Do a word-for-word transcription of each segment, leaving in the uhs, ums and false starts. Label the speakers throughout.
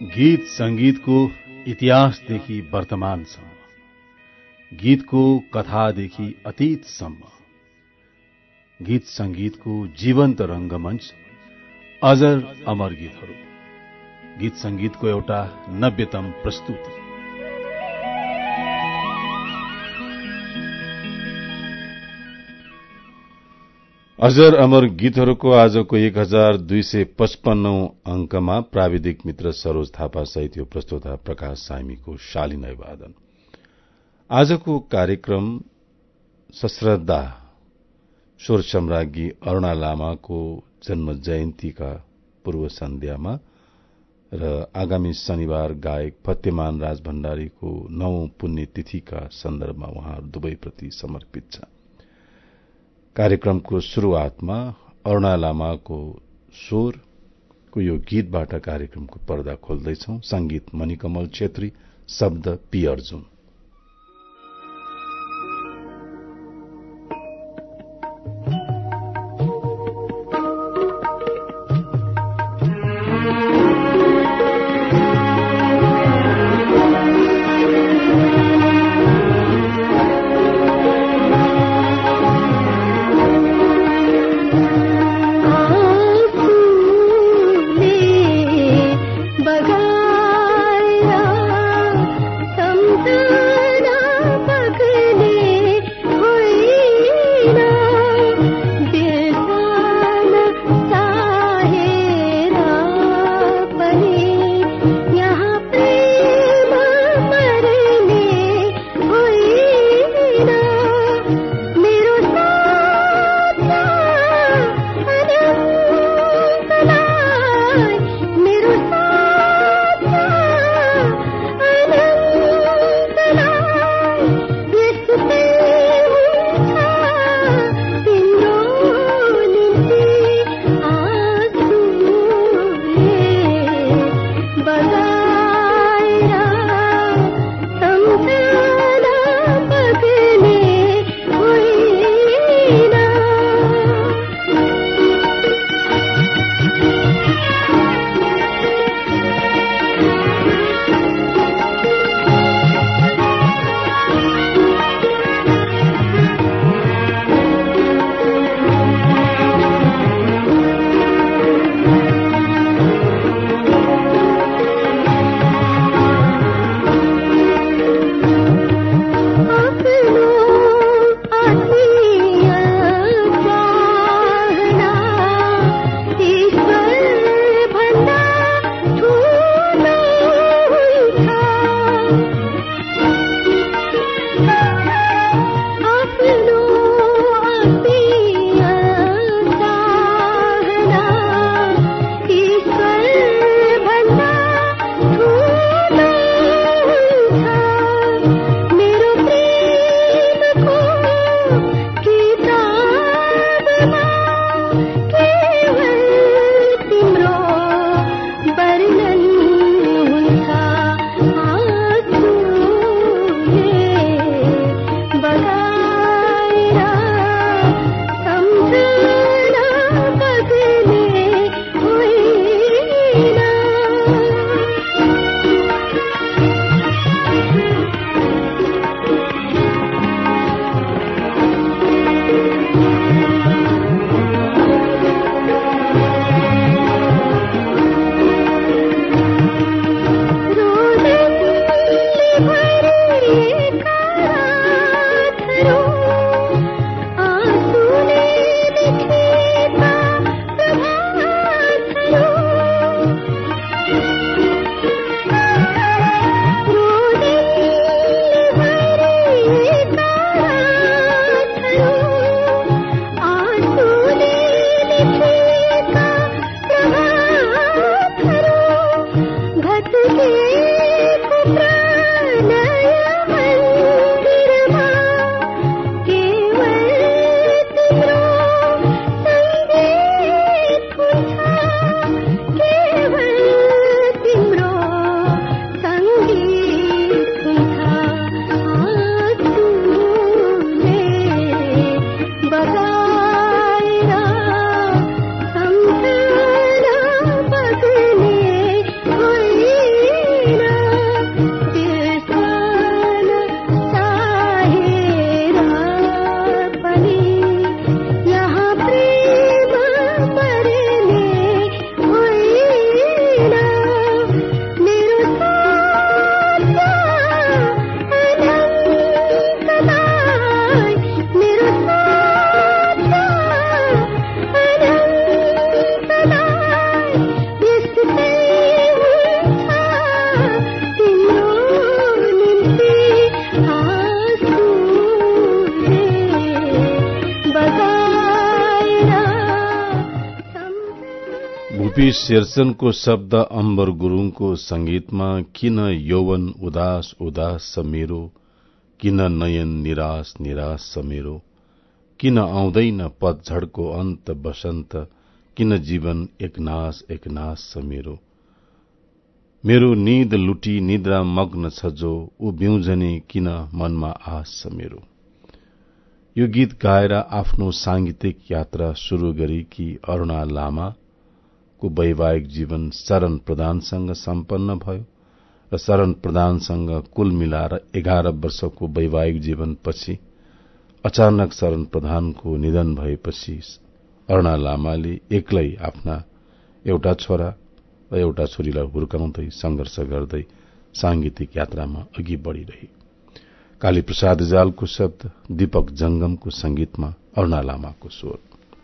Speaker 1: गीत संगीतको इतिहासदेखि वर्तमानसम्म, गीतको कथादेखि अतीतसम्म, गीत संगीतको जीवन्त रंगमञ्च अजर अमर गीतहरू, गीत संगीतको एउटा नब्बेतम प्रस्तुति। अजर अमर गीतहरूको आजको एक हजार दुई सय पचपन्नौ अंकमा प्राविधिक मित्र सरोज थापा सहित यो प्रस्तोता प्रकाश सामीको शालीन अभिवादन। आजको कार्यक्रम सश्रद्धा स्वर सम्राज्ञी अरूणा लामाको जन्म जयन्तीका पूर्व सन्ध्यामा र आगामी शनिबार गायक फतेमान राज भण्डारीको नवौं पुण्यतिथिका सन्दर्भमा उहाँहरू दुवैप्रति समर्पित छ। कार्यक्रमको शुरूआतमा अरूणा लामाको स्वरको यो गीतबाट कार्यक्रमको पर्दा खोल्दैछौ। संगीत मणिकमल छेत्री, शब्द पी अर्जुन। केपी शेरचनको शब्द अम्बर गुरुङको संगीतमा किन यौवन उदास उदास छ मेरो, किन नयन निराश निराश छ मेरो, किन आउँदैन पतझडको अन्त बसन्त, किन जीवन एकनाश एकनाश छ मेरो। मेरो निद लुटी निद्रा मग्न छ जो, ऊ बिउजने किन मनमा आश छ मेरो। यो गीत गाएर आफ्नो सांगीतिक यात्रा शुरू गरेकी अरूणा लामाको वैवाहिक जीवन शरण प्रधानसँग सम्पन्न भयो र शरण प्रधानसँग कुल मिलाएर एघार वर्षको वैवाहिक जीवनपछि अचानक शरण प्रधानको निधन भएपछि अरूणा लामाले एक्लै आफ्ना एउटा छोरा र एउटा छोरीलाई हुर्काउँदै संघर्ष गर्दै सांगीतिक यात्रामा अघि बढ़िरहे। काली प्रसाद रिजालको शब्द, दीपक जंगमको संगीतमा अरूणा लामाको स्वर।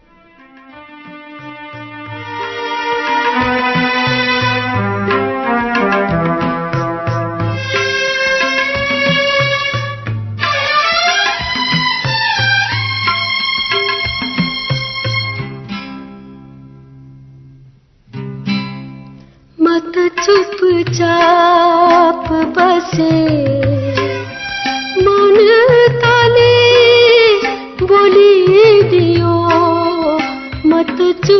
Speaker 2: मत चुपचाप बसे मन ताले बोली दियो, मत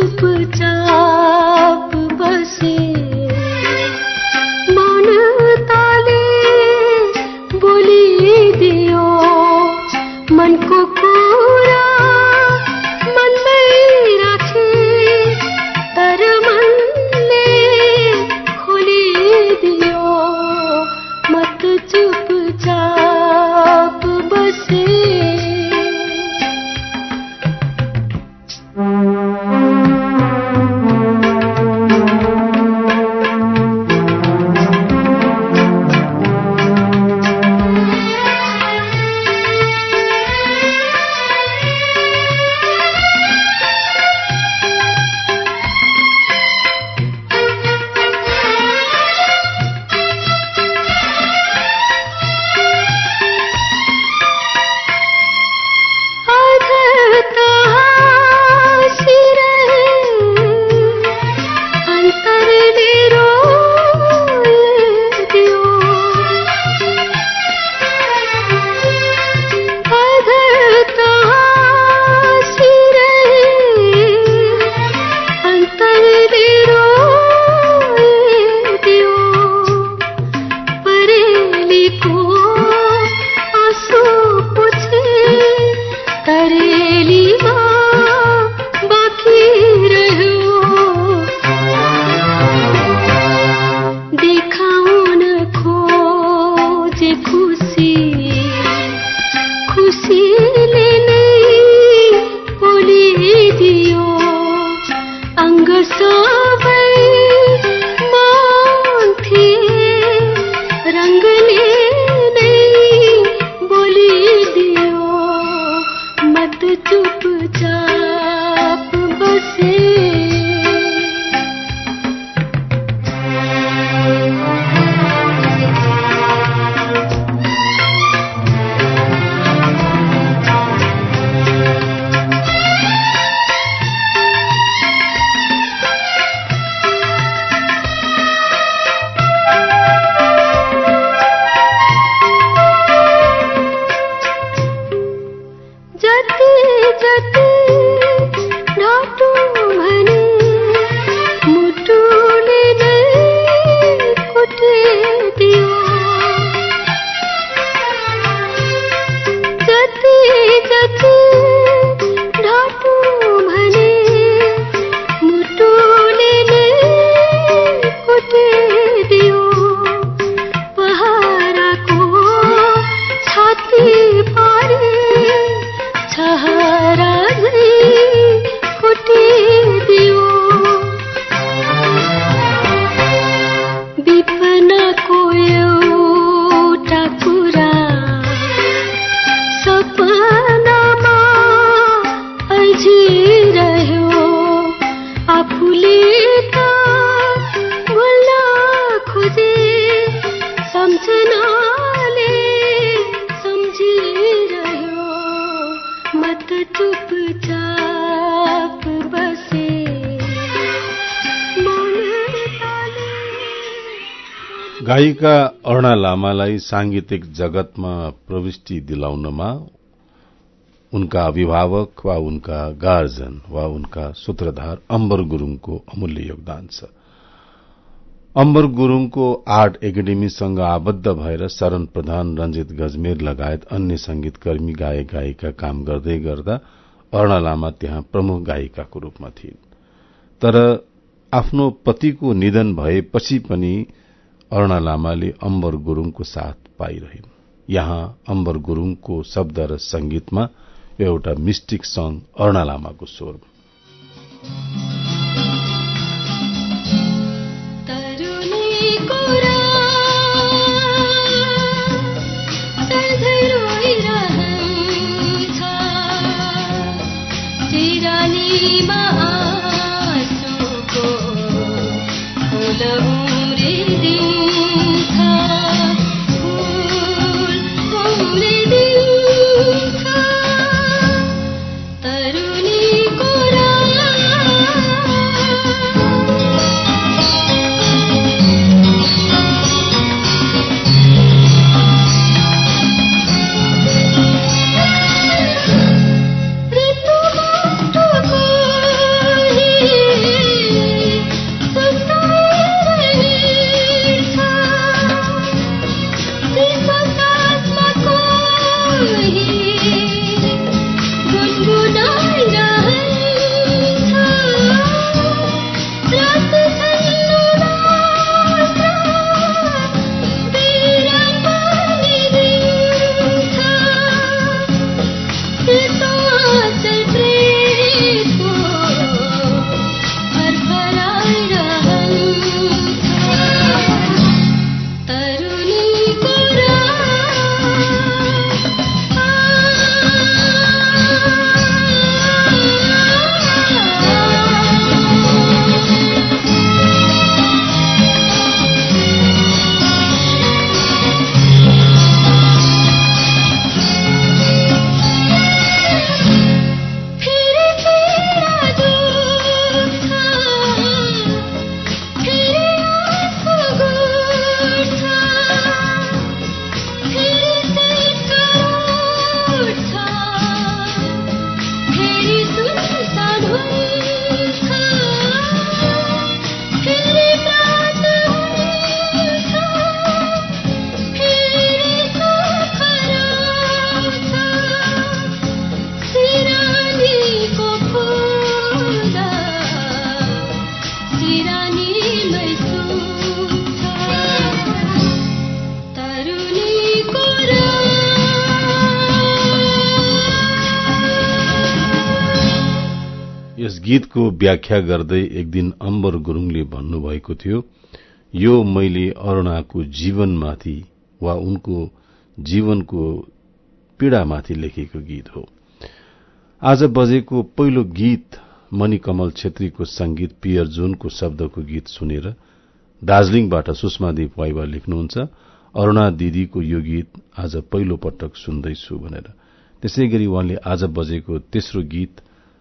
Speaker 2: चुपचाप बसे मन ताले बोली दियो, मन को पूरा मन में रखे तर मन ने खोली दियो, मत चुपचाप बसे।
Speaker 1: गायिका अरुणा लामालाई सांगीतिक जगतमा प्रविष्टि दिलाउनमा उनका अभिभावक वा उनका गार्जन वा उनका सूत्रधार अम्बर गुरूङको अमूल्य योगदान छ। अम्बर गुरूङको आर्ट एकाडेमीसँग आबद्ध भएर शरण प्रधान, रञ्जित गजमेर लगायत अन्य संगीतकर्मी गायक गायिका काम गर्दै गर्दा अरुणा लामा त्यहाँ प्रमुख गायिकाको रूपमा थिइन्। तर आफ्नो पतिको निधन भएपछि पनि अरुणा लामाले अम्बर गुरूङको साथ पाइरहिन्। यहाँ अम्बर गुरूङको शब्द र संगीतमा एउटा मिस्टिक सङ अरुणा लामाको स्वरमा। यस गीतको व्याख्या गर्दै एक दिन अम्बर गुरूङले भन्नुभएको थियो, यो मैले अरुणाको जीवनमाथि वा उनको जीवनको पीड़ामाथि लेखेको गीत हो। आज बजेको पहिलो गीत मणिकमल छेत्रीको संगीत, पियर जोनको शब्दको गीत सुनेर दार्जीलिङबाट सुषमादेव वाइवा लेख्नुहुन्छ, अरुणा दिदीको यो गीत आज पहिलो पटक सुन्दैछु भनेर। त्यसैगरी उहाँले आज बजेको तेस्रो गीत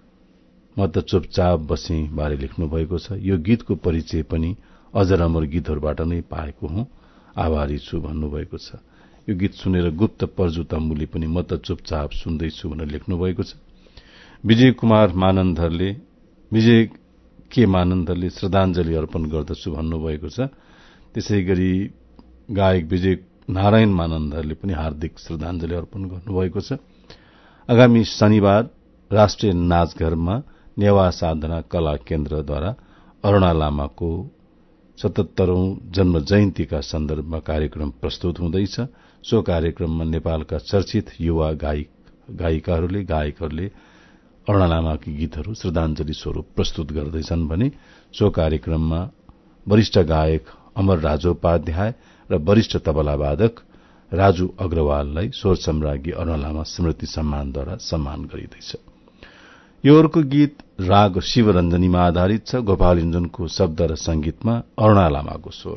Speaker 1: म त चुपचाप बसे बारे लेख्नु भएको छ। यो गीतको परिचय पनि अजर अमर गीतहरूबाट नै पाएको हुँ, आभारी छु भन्नुभएको छ। यो गीत सुनेर गुप्त पर्जु तम्बुले पनि म त चुपचाप सुन्दैछु भनेर लेख्नु भएको छ। विजय कुमार मानन्धरले विजय के मानन्धरले श्रद्धाञ्जली अर्पण गर्दछु भन्नुभएको छ। त्यसैगरी गायक विजय नारायण मानन्धरले पनि हार्दिक श्रद्धाञ्जली अर्पण गर्नुभएको छ। आगामी शनिबार राष्ट्रिय नाचघरमा नेवा साधना कला केन्द्रद्वारा अरुणा लामाको सतहत्तरौं जन्म जयन्तीका सन्दर्भमा कार्यक्रम प्रस्तुत हुँदैछ। सो कार्यक्रममा नेपालका चर्चित युवा गायक गायिकाहरूले गायकहरूले अरुणा लामाका गीतहरू श्रद्धाञ्जली स्वरूप प्रस्तुत गर्दैछन् भने सो कार्यक्रममा वरिष्ठ गायक अमर राजोपाध्याय र वरिष्ठ तबलावादक राजु अग्रवाललाई स्वर सम्राज्ञी अरुणा लामा स्मृति सम्मानद्वारा सम्मान गरिँदैछ। यो अर्को गीत राग शिवरञ्जनीमा आधारित छ। गोपाल इन्जनको शब्द र संगीतमा अरुणा लामाको स्वर।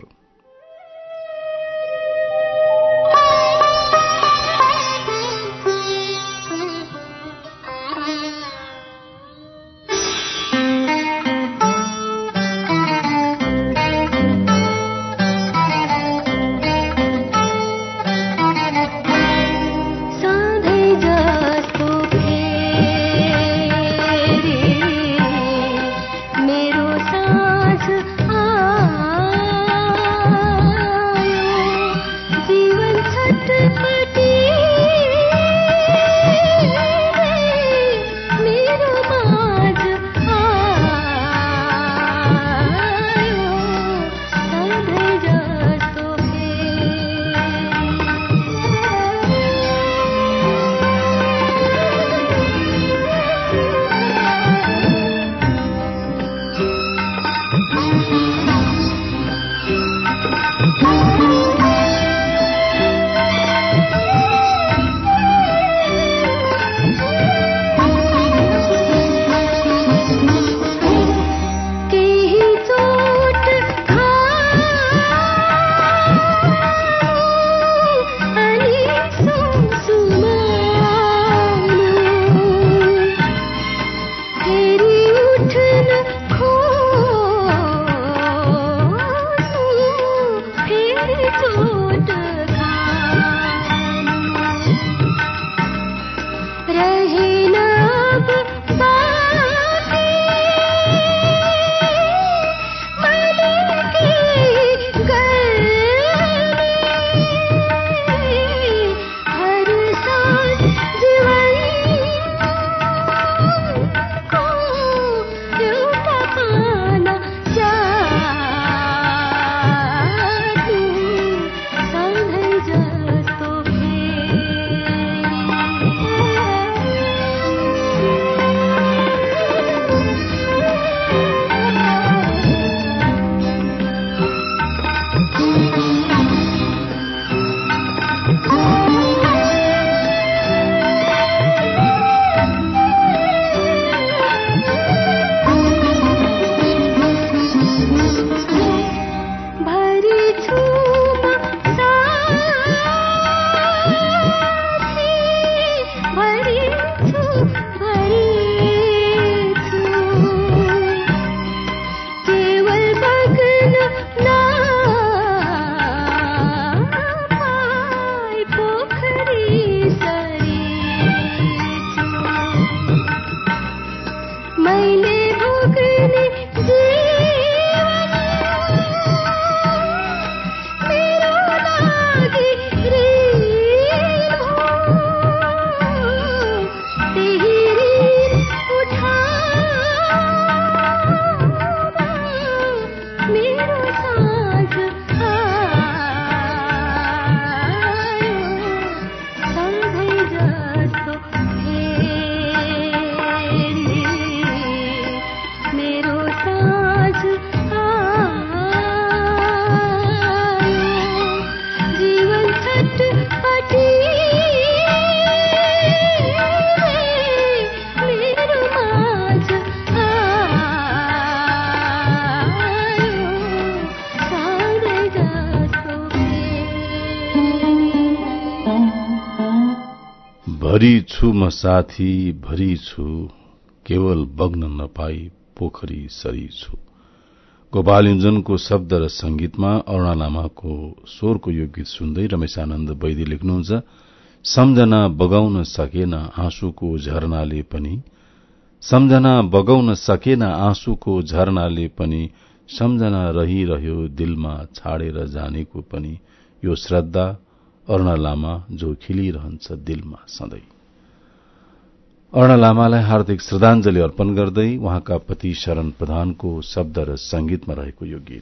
Speaker 1: भरी छु म साथी भरी छु केवल बग्न नपाई पोखरी सरी छु। गोपाल युञ्जनको शब्द र संगीतमा अरूणा लामाको स्वरको यो गीत सुन्दै रमेशानन्द वैद्य लेख्नुहुन्छ, सम्झना बगाउन सकेन आँसुको झरनाले पनि, सम्झना बगाउन सकेन आँसुको झरनाले पनि, सम्झना रहिरह्यो दिलमा छाडेर जानेको पनि, यो श्रद्धा अरूणा लामा जो खिलिरहन्छ दिलमा सधैं। अरूणा लामालाई हार्दिक श्रद्धाञ्जली अर्पण गर्दै उहाँका पति शरण प्रधानको शब्द र संगीतमा रहेको यो गीत।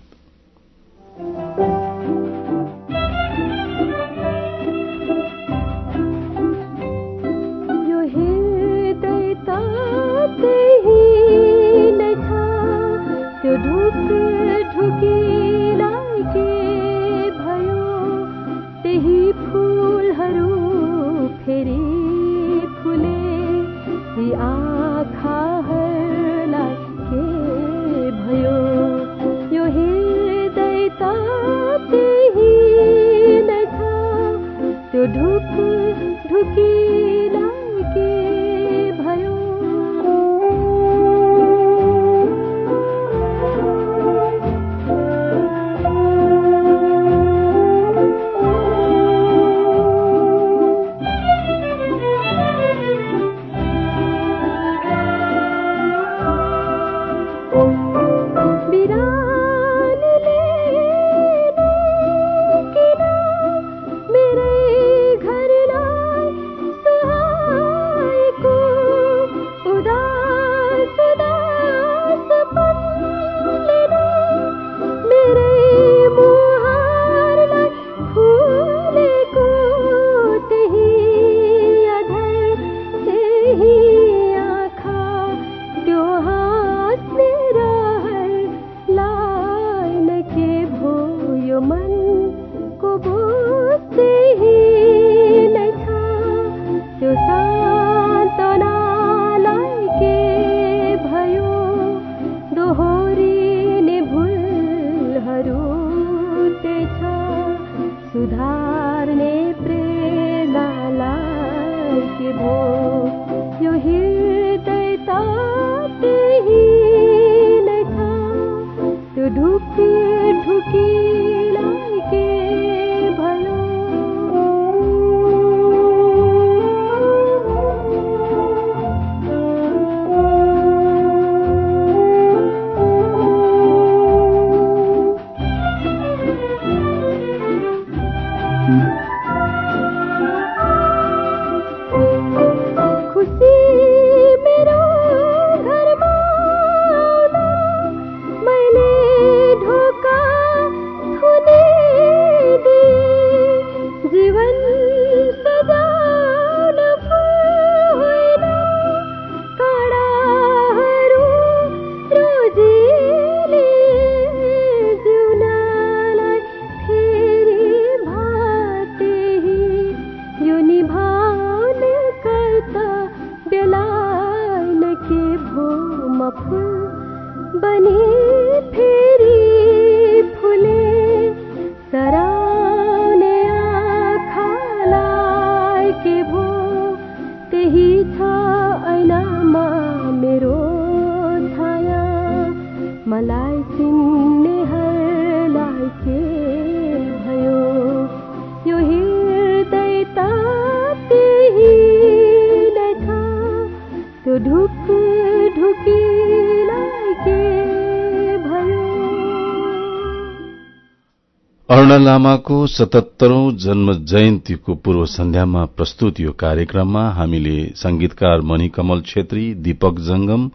Speaker 1: अरूणा लामाको सतहत्तरौं जन्म जयन्तीको पूर्व सन्ध्यामा प्रस्तुत यो कार्यक्रममा हामीले संगीतकार मणिकमल छेत्री, दीपक जंगम,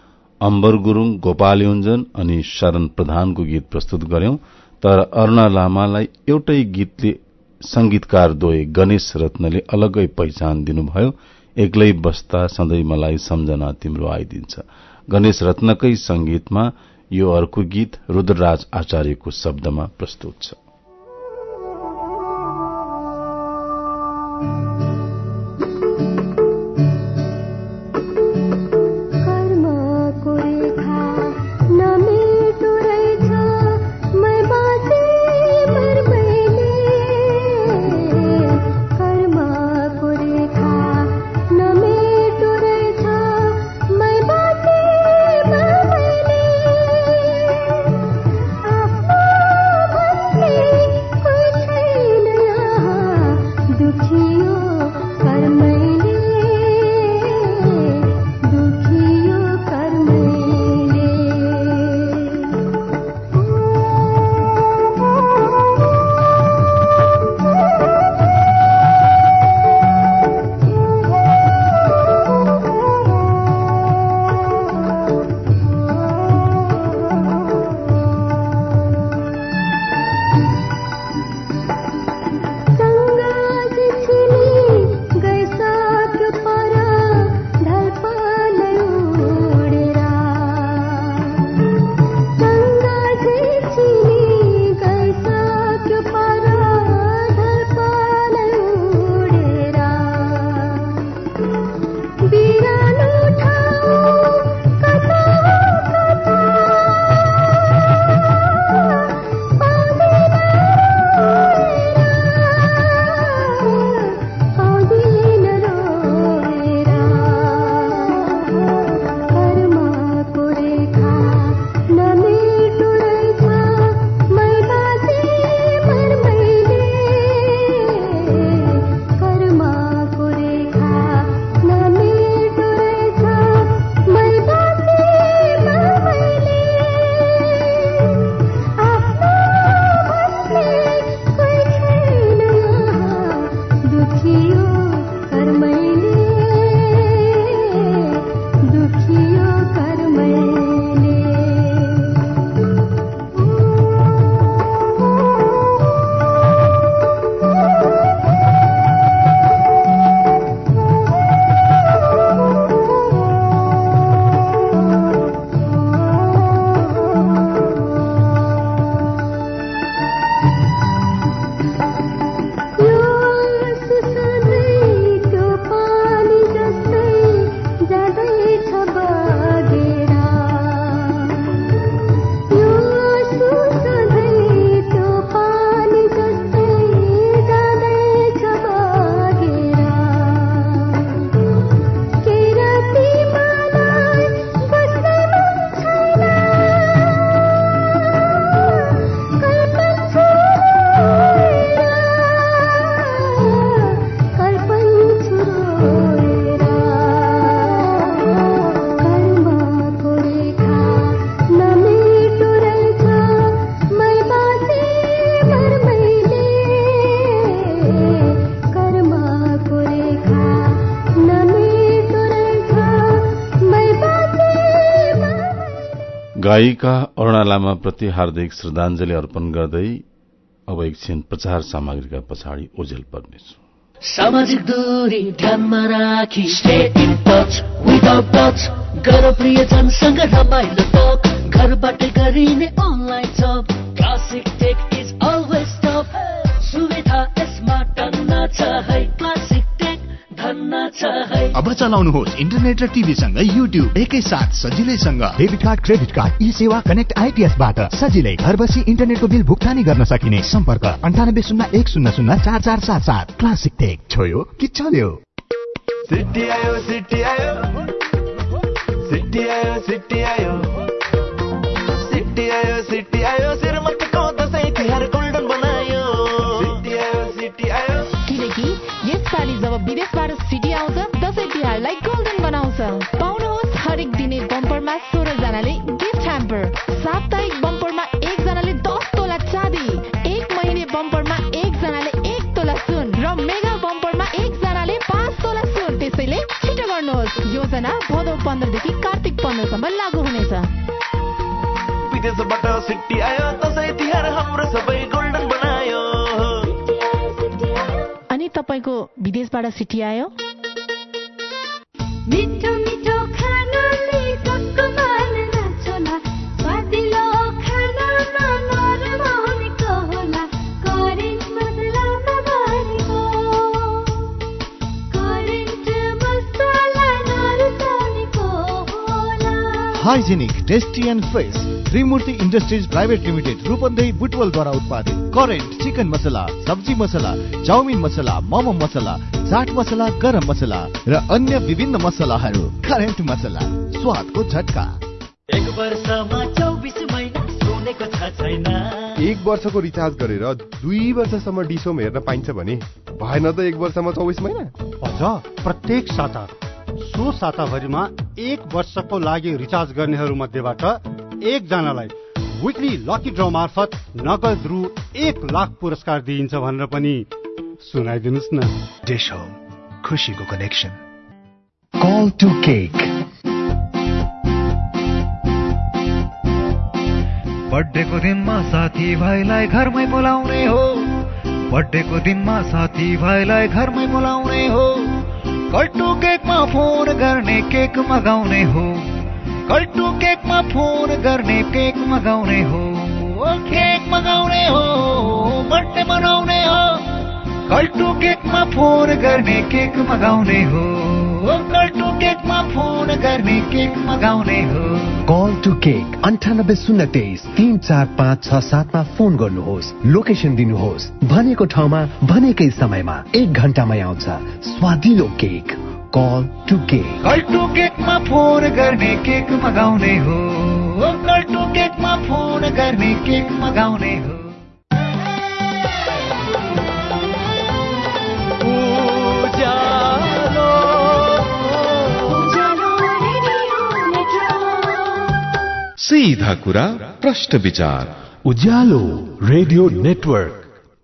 Speaker 1: अम्बर गुरूङ, गोपाल युञ्जन अनि शरण प्रधानको गीत प्रस्तुत गर्यौं। तर अरूणा लामालाई एउटै गीतले संगीतकारद्वय गणेश रत्नले अलग्गै पहिचान दिनुभयो। एक्लै बस्दा सधैं मलाई सम्झना तिम्रो आइदिन्छ। गणेश रत्नकै संगीतमा यो अर्को गीत रुद्रराज आचार्यको शब्दमा प्रस्तुत छ।
Speaker 2: कर्म
Speaker 1: गायिका अरुणा लामाप्रति हार्दिक श्रद्धाञ्जली अर्पण गर्दै अब एकछिन प्रचार सामग्रीका पछाडि ओझेल पर्नेछु।
Speaker 3: सामाजिक दूरी ध्यानमा राखी stay in touch without touch गर प्रियजनसँग रमाइलो टक घरबाटै गरिने अनलाइन जब classic tech is always top सुविधा स्मार्ट धन्न छ है क्लासिक टेक धन्न छ है।
Speaker 4: अब चलाउनुहोस् इन्टरनेट र टिभीसँग युट्युब एकैसाथ सजिलैसँग। Debit card credit card e Sewa connect आइपीएसबाट सजिलै घर बसी इन्टरनेटको बिल भुक्तानी गर्न सकिने। सम्पर्क अन्ठानब्बे शून्य एक शून्य शून्य चार चार सात सात। क्लासिक टेक छोयो कि चल्यो।
Speaker 5: सिटी आयो सिटी आयो सिटी आयो सिटी आयो सिटी आयो सिटी आयो श्रीमतीको दसैँ तिहार गोल्डन बनायो। सिटी आयो सिटी आयो
Speaker 6: किनकि यसपालि जब विदेशबाट सिटी आउँछ दसैँ तिहारलाई गोल्डन बनाउँछ। पाउनुहोस् हरेक दिने बम्परमा सोह्र जनाले गिफ्ट ह्याम्पर, साप्ताहिक बम्परमा एक जनाले दस तोला चाँदी, एक महिने बम्परमा एक जनाले एक तोला सुन र मेगा बम्परमा एक जनाले पाँच तोला सुन। त्यसैले छिटो गर्नुहोस्। योजना भदौ पन्ध्रदेखि कार्तिक पन्ध्रसम्म लागू हुनेछ।
Speaker 5: विदेशबाट सिटी आयो दसैँ तिहार हाम्रो सबै गोल्डन बनायो।
Speaker 6: अनि तपाईको विदेशबाट सिटी आयो?
Speaker 2: मिठो मिठो खानाले टक्क मान नाच्ला स्वादिलो खानामा नरमाउनेको होला करेन्ट मसलामा भरेको करेन्ट मसला नरुचाउनेको होला।
Speaker 4: Hygienic tasty and fresh Trimurti industries private limited Rupandehi बुटवलद्वारा उत्पादित करेन्ट चिकन मसला, सब्जी मसला, चाउमिन मसला, मोमो मसला, चाट मसला, गरम मसला र अन्य विभिन्न मसलाहरू। करेन्ट मसला स्वादको झट्का।
Speaker 3: एक वर्षमा चौबिस महिना सुनेको छ छैन।
Speaker 7: एक वर्षको रिचार्ज गरेर दुई वर्षसम्म डिसोम हेर्न पाइन्छ भने भएन त एक वर्षमा चौबिस महिना?
Speaker 8: अझ प्रत्येक साता सो साताभरिमा एक वर्षको लागि रिचार्ज गर्नेहरू मध्येबाट एकजनालाई विकली लकी ड्र मार्फत नगद रु एक लाख पुरस्कार दिइन्छ भनेर पनि सुनाइदिनुहोस् न।
Speaker 4: डिश होम खुशीको कनेक्सन। Call to cake.
Speaker 9: बर्थडेको दिनमा साथी भाइलाई घरमै बोलाउने हो, बर्थडेको दिनमा साथी भाइलाई घरमै बोलाउने हो, कल्टु केकमा फोन गर्ने केक मगाउने हो, कल्टु केकमा फोन गर्ने केक मगाउने हो, केक मगाउने हो, बर्थडे मनाउने हो, कल्टु केकमा फोन गर्ने केक मगाउने हो, कल्टु केकमा फोन गर्ने केक मगाउने हो।
Speaker 10: कल टु केक अन्ठानब्बे शून्य तेइस तीन चार पाँच छ सातमा फोन गर्नुहोस्। लोकेसन दिनुहोस्। भनेको ठाउँमा भनेकै समयमा एक घण्टामै आउँछ स्वादिलो cake. Call to cake.
Speaker 9: Call to केकमा फोन गर्ने केक मगाउने हो, कल्टु केकमा फोन गर्ने केक मगाउने हो।
Speaker 11: सीधा कुरा प्रश्न विचार
Speaker 4: उज्यालो रेडियो नेटवर्क।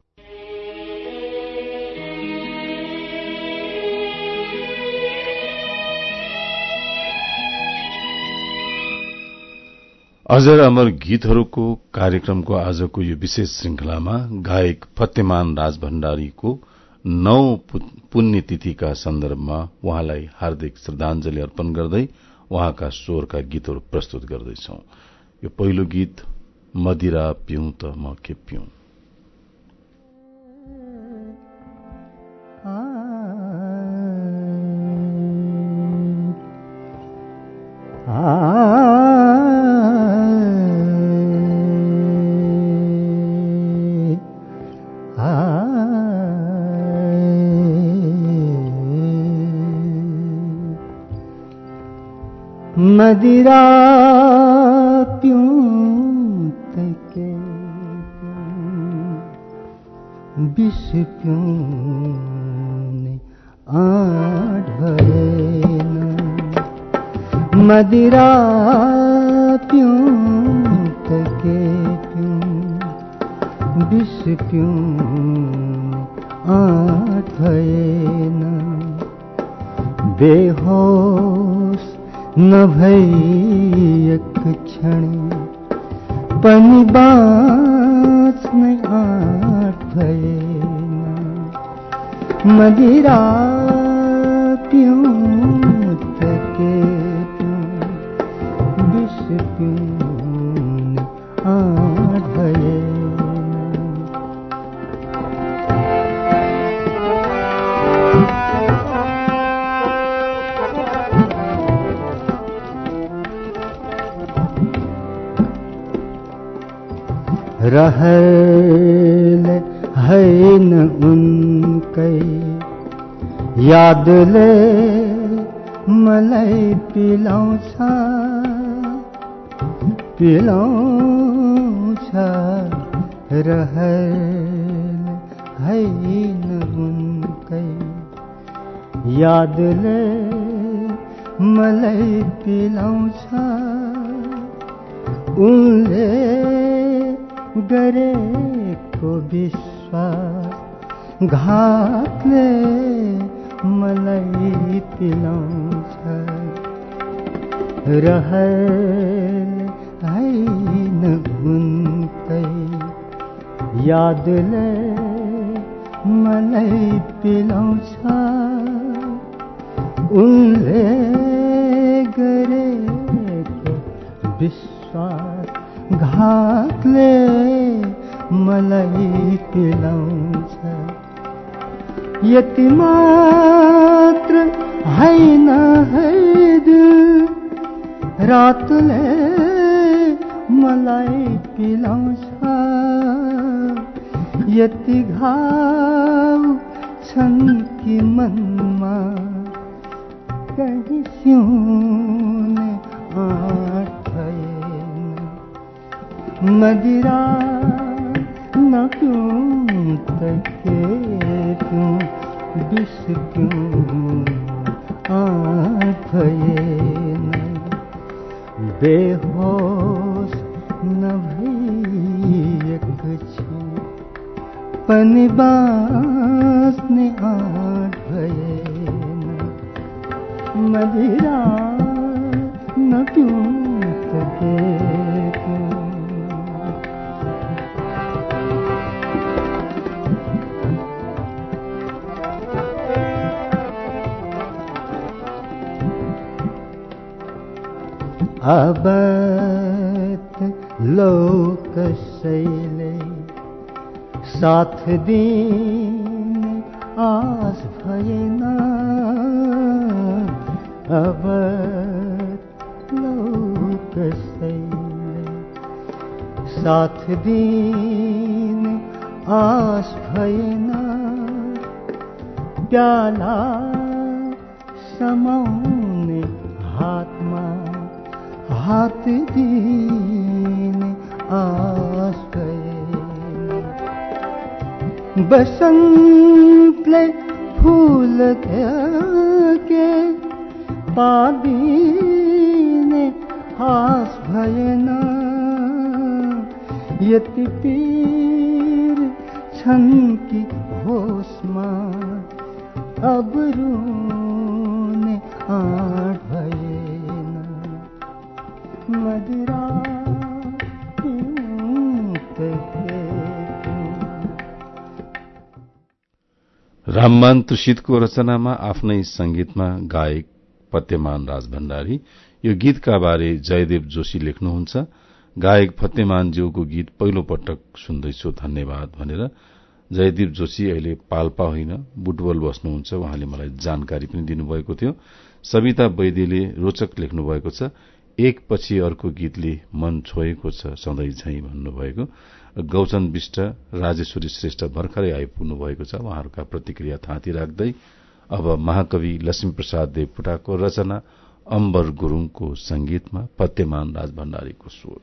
Speaker 1: अजर अमर गीतहरूको कार्यक्रमको आजको यो विशेष श्रृंखलामा गायक फतेमान राज भण्डारीको नौ पुण्यतिथिका सन्दर्भमा उहाँलाई हार्दिक श्रद्धाञ्जली अर्पण गर्दै उहाँका स्वरका गीतहरू प्रस्तुत गर्दैछौ। यो पहिलो गीत मदिरा पिउँ त म के पिउँ।
Speaker 12: मदिरा पिऊं तके विष पिऊं आठ भरेन। मदिरा पिऊं तके पिऊं विष पिऊं आठ भरेन। बेहोश नभई एक क्षण पनि बाँच्नै आँट भएन मदिरा पिउँ त के पिउँ विष पिउने आँट भएन रहल हैन उनकै यादले मलाई पिलाउँछ पिलाउँछ रहल हैन उनकै यादले मलाई पिलाउँछ उनले गरेको विश्वास घातले मलाई पिलाउँछ रहल हैन उनकै यादले मलाई पिलाउँछ उनले गरेको विश्वास घातले मलाई पिलाउँछ यति मात्र हैन है दिल रातले मलाई पिलाउँछ यति घाउ छन् कि मनमा कहीँ सिउने आँट भएन मदिरा नपिउँ त के पिउँ विष पिउँ आँट भएन बेहोस नभई एकछिन पनि बाँच्ने आँट भएन मदिरा नपिउँ त के अब लोक शैले साथ दिने आस भएन अब लोक शैले साथ दिने आस भएन प्याला समाउने हातमा हात दिने आस भएन बसन्तले फूल के पादिने आस भएन यति पीर छन् कि होसमा अब रुने आँट भएन मदिरा पिउँ त के
Speaker 1: राममान तुषितको रचनामा आफ्नै संगीतमा गायक फतेमान राज भण्डारी यो गीतका बारे जयदेव जोशी लेख्नुहुन्छ गायक फतेमानज्यूको गीत पहिलो पटक सुन्दैछु धन्यवाद भनेर जयदेव जोशी अहिले पाल्पा होइन बुटवल बस्नुहुन्छ उहाँले मलाई जानकारी पनि दिनुभएको थियो सविता वैद्यले रोचक लेख्नु भएको छ एक पछि अर्को गीतले मन छोएको छ सधैँ झैं भन्नुभएको गौचन विष्ट राजेश्वरी श्रेष्ठ भर्खरै आइपुग्नु भएको छ उहाँहरूका प्रतिक्रिया थाँती राख्दै अब महाकवि लक्ष्मीप्रसाद देवकोटाको रचना अम्बर गुरूङको संगीतमा फतेमान राज भण्डारीको स्वर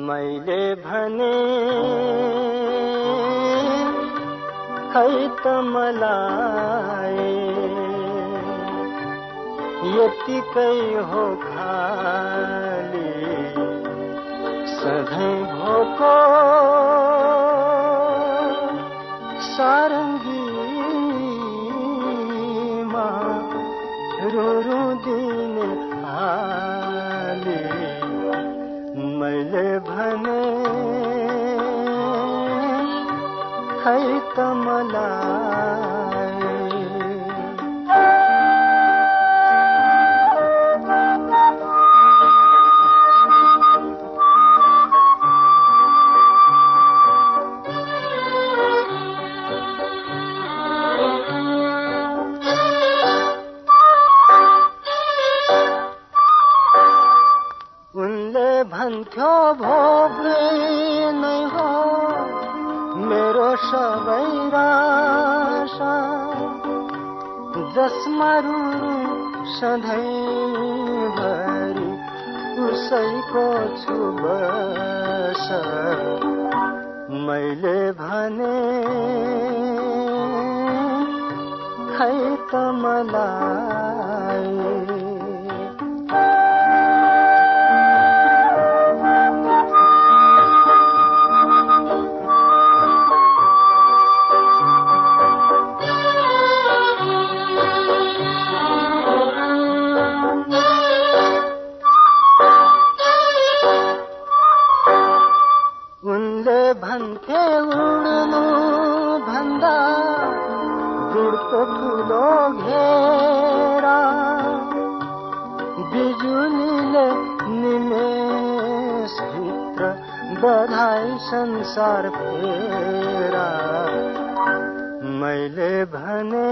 Speaker 12: मैले भने खै त मलाई यतिकै हो खाली सधैँ भोको सारङ्गीमा रुरु दिने हाली मैले भने खै त मलाई उनले भन्थ्यो भोग्ने नै हो मेरो सबै राशा जसमा रुरु सधैँभरि उसैको छु बस मैले भने खै त मलाई भन्थे उड्नु भन्दा जुडको ठुलो घेरा बिजुलीले निमेषभित्र बधाई संसार फेरा मैले भने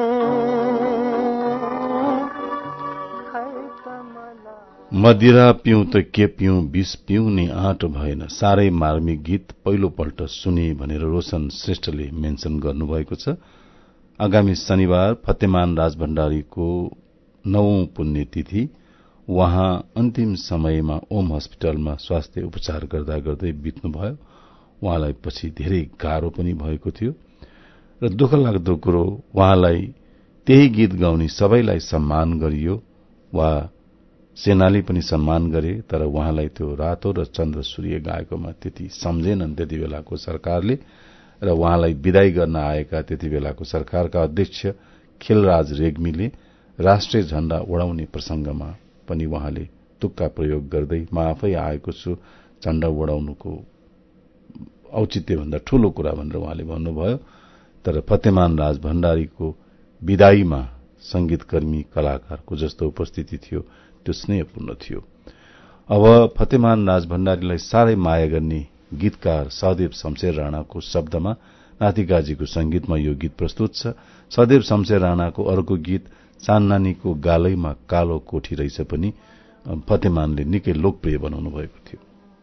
Speaker 1: मदिरा पिउँ त के पिउँ विष पिउने आँट भएन साह्रै मार्मिक गीत पहिलोपल्ट सुने भनेर रोशन श्रेष्ठले मेन्सन गर्नुभएको छ। आगामी शनिबार फतेमान राजभण्डारीको नवौं पुण्यतिथि उहाँ अन्तिम समयमा ओम हस्पिटलमा स्वास्थ्य उपचार गर्दा गर्दै बित्नुभयो। उहाँलाई पछि धेरै गाह्रो पनि भएको थियो र दुःख लाग्दो कुरो उहाँलाई त्यही गीत गाउने सबैलाई सम्मान गरियो वा सेनाले पनि सम्मान गरे तर उहाँलाई त्यो रातो र चन्द्र सूर्य गाएकोमा त्यति सम्झेनन् त्यति बेलाको सरकारले र उहाँलाई विदाई गर्न आएका त्यति बेलाको सरकारका अध्यक्ष खिलराज रेग्मीले राष्ट्रिय झण्डा उडाउने प्रसंगमा पनि उहाँले तुक्का प्रयोग गर्दै म आफै आएको छु झण्डा उडाउनुको औचित्यभन्दा ठूलो कुरा भनेर उहाँले भन्नुभयो। तर फतेमान राज भण्डारीको विदाईमा संगीतकर्मी कलाकारको जस्तो उपस्थिति थियो त्यो स्नेहपूर्ण थियो। अब फतेमान राज भण्डारीलाई साह्रै माया गर्ने गीतकार सहदेव शमशेर राणाको शब्दमा नातिकाजीको संगीतमा यो गीत प्रस्तुत छ। सहदेव शमशेर राणाको अर्को गीत चान्नानीको गालैमा कालो कोठी रहेछ पनि फतेमानले निकै लोकप्रिय बनाउनु भएको थियो।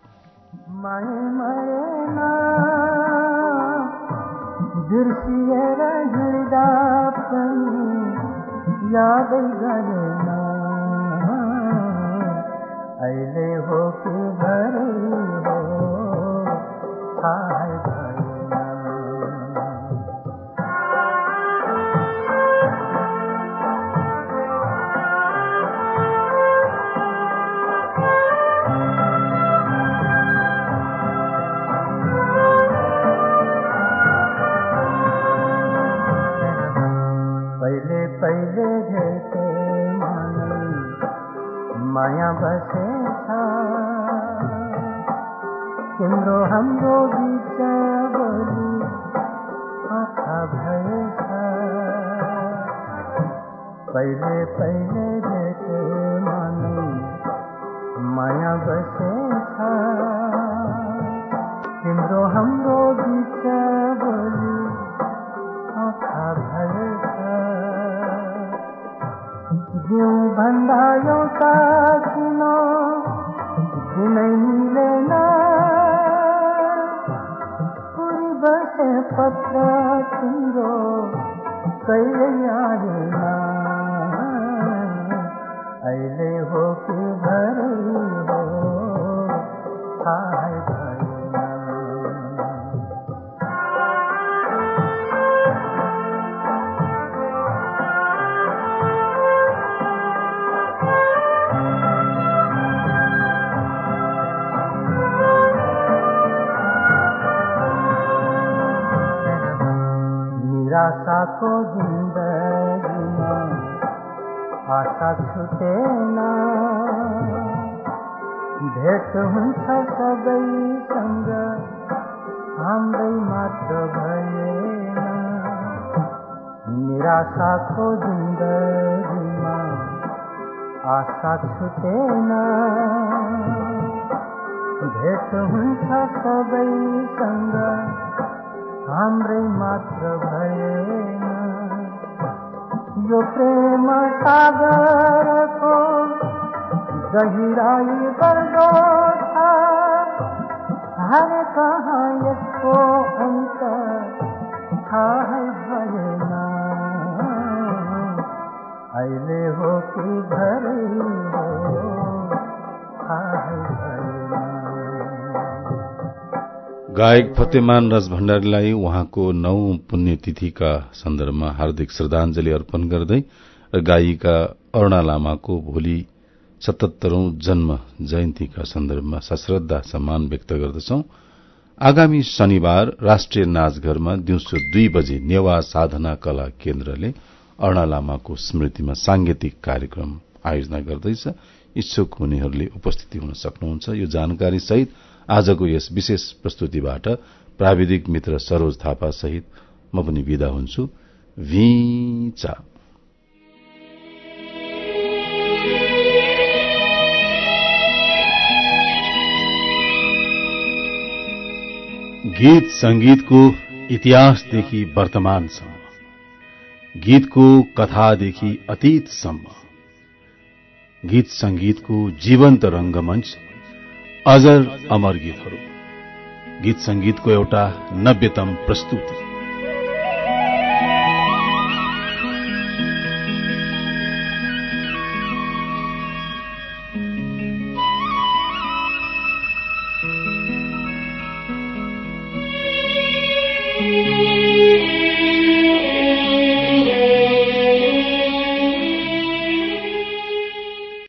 Speaker 12: अहिले हो कि भरे हो थाहा पहिले पहिले भेटे माया बसे तिम्रो हाम्रो बीच बोली आँखा भएछ पहिले पहिले भेटे मानु माया बसेछ तिम्रो हाम्रो बीच बोली आँखा भएछ जिउ भन्दा एउटा किन दिनै मिलेन बसे पत्र तिम्रो कहिले आएन अहिले हो कि भरे हो थाहा भएन निराशाको जिन्दगीमा आशा छुटेन, भेट हुन्छ सबैसँग हाम्रै मात्र भएन। निराशाको जिन्दगीमा आशा छुटेन, भेट हुन्छ सबैसँग हाम्रै मात्र भएन। यो प्रेम सागरको गहिराई बढ्दो छ, हर कहाँ यसको अन्त थाहै भएन। अहिले हो कि भरै हो थाहै भएन।
Speaker 1: गायक फतेमान राज भण्डारीलाई उहाँको नौ पुण्यतिथिका सन्दर्भमा हार्दिक श्रद्धाञ्जली अर्पण गर्दै र गायिका अरूणा लामाको भोलि सतहत्तरौं जन्म जयन्तीका सन्दर्भमा सश्रद्धा सम्मान व्यक्त गर्दछौं। आगामी शनिबार राष्ट्रिय नाचघरमा दिउँसो दुई बजे नेवा साधना कला केन्द्रले अरूणा लामाको स्मृतिमा सांगीतिक कार्यक्रम आयोजना गर्दैछ। इच्छुक हुनेहरूले उपस्थिति हुन सक्नुहुन्छ। यो जानकारी सहित आजको यस विशेष प्रस्तुतिबाट प्राविधिक मित्र सरोज थापा सहित म पनि विदा हुन्छु। भिचा गीत संगीतको इतिहासदेखि वर्तमानसम्म, गीतको कथादेखि अतीतसम्म, गीत संगीतको जीवन्त रंगमञ्च अजर अमर गीतहरू, गीत संगीतको एउटा नब्बेतम प्रस्तुति।